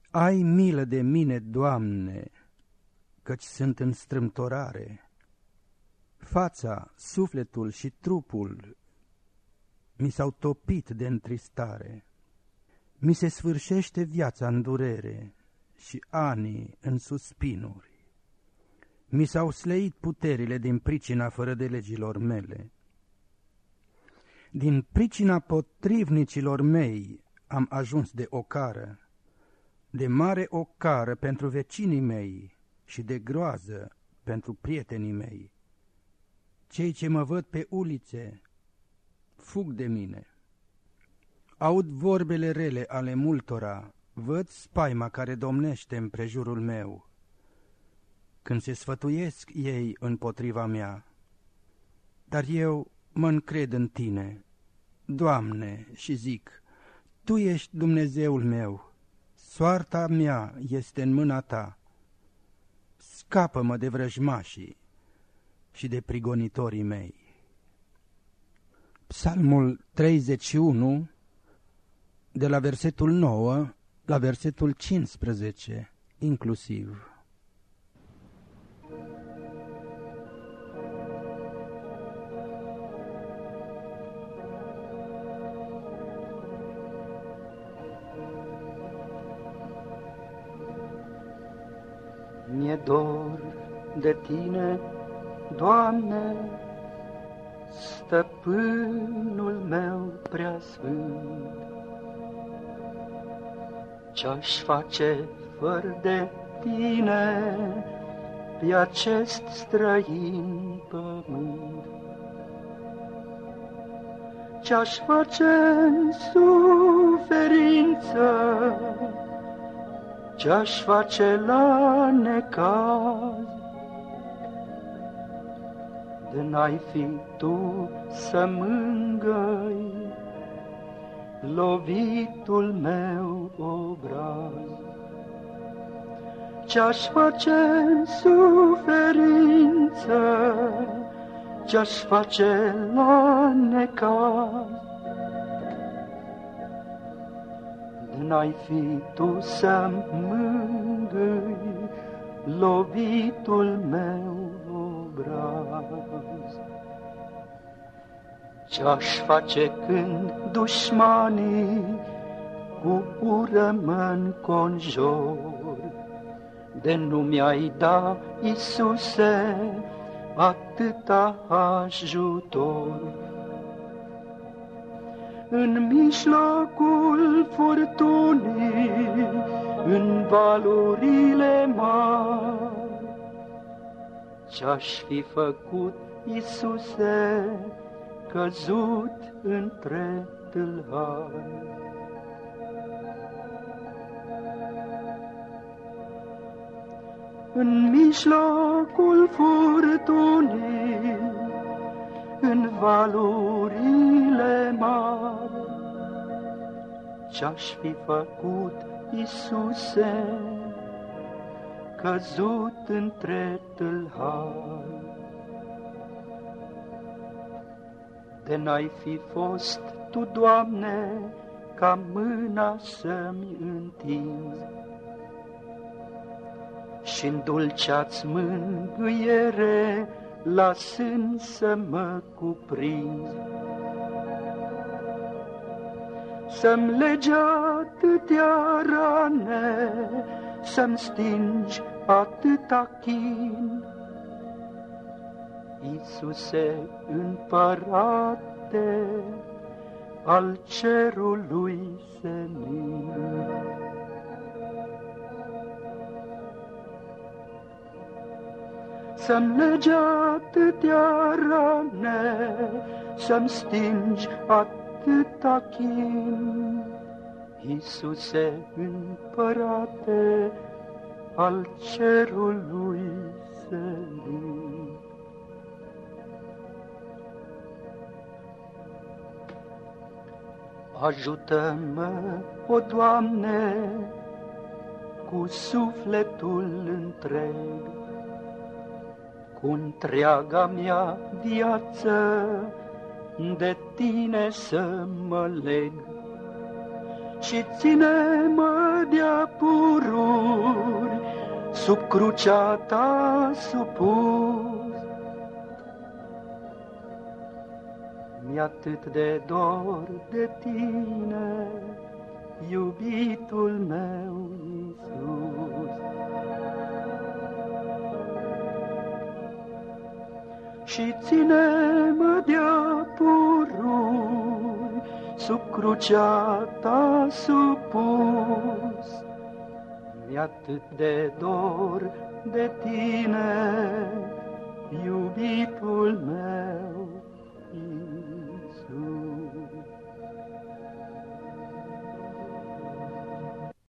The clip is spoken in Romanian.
Ai milă de mine, Doamne, căci sunt în strâmtorare. Fața, sufletul și trupul mi s-au topit de întristare. Mi se sfârșește viața în durere și anii în suspinuri. Mi s-au slăit puterile din pricina fără de legilor mele. Din pricina potrivnicilor mei am ajuns de ocară, de mare ocară pentru vecinii mei și de groază pentru prietenii mei. Cei ce mă văd pe ulițe fug de mine. Aud vorbele rele ale multora, văd spaima care domnește împrejurul meu. Când se sfătuiesc ei împotriva mea, dar eu mă încred în Tine, Doamne, și zic, Tu ești Dumnezeul meu, soarta mea este în mâna Ta. Scapă-mă de vrăjmașii și de prigonitorii mei. Psalmul 31, de la versetul 9 la versetul 15, inclusiv. Mi-e dor de Tine, Doamne, Stăpânul meu preasfânt. Ce-aș face fără de Tine pe acest străin pământ? Ce-aș face în suferință? Ce-aș face la necaz? De n-ai fi Tu să mângâi lovitul meu obraz. Ce-aș face în suferință? Ce-aș face la necaz? De n-ai fi Tu să mângâi lovitul meu obraz. Ce-aș face când dușmanii cu ură mă înconjor? De nu mi-ai da, Iisuse, atâta ajutor. În mijlocul furtunii, în valurile mari, ce-aș fi făcut, Iisuse, căzut între tâlhari? În mijlocul furtunii, în valurile mari, ce-aș fi făcut, Iisuse, căzut între tâlhari? De n-ai fi fost Tu, Doamne, ca mâna să-mi întinzi și-n dulcea-ți mângâiere la sân să mă cuprinzi. Să-mi legi atâtea rane, să-mi stingi atâta chin, Iisuse, Împărate al cerului senin. Să-mi legi atâtea rane, să-mi stingi atâta chin, Iisuse, Împărate al cerului senin. Ajută-mă, o Doamne, cu sufletul întreg, cu întreaga mea viață de Tine să mă leg. și ține-mă de-a pururi, sub crucea ta supus. Mi-e atât de dor de tine, iubitul meu Iisus. Și ține-mă de-a pururi, sub crucea ta supus. Mi-e atât de dor de tine,